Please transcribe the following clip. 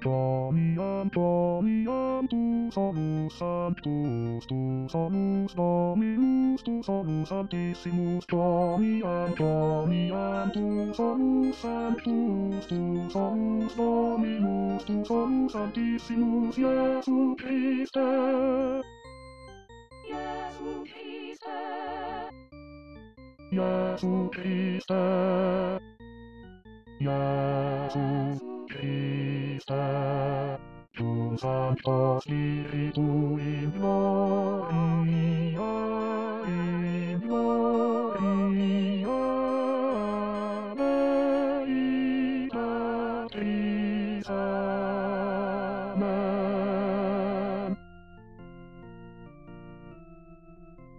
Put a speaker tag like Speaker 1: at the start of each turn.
Speaker 1: Dominam tu solus sanctus, tu solus Dominus, tu solus sanctissimus, Dominam tu solus sanctus, tu solus Dominus, tu solus sanctissimus, Iesu Christe. Iesu Christe. Iesu Christe. Iesu Christe. Cum Sancto Spiritus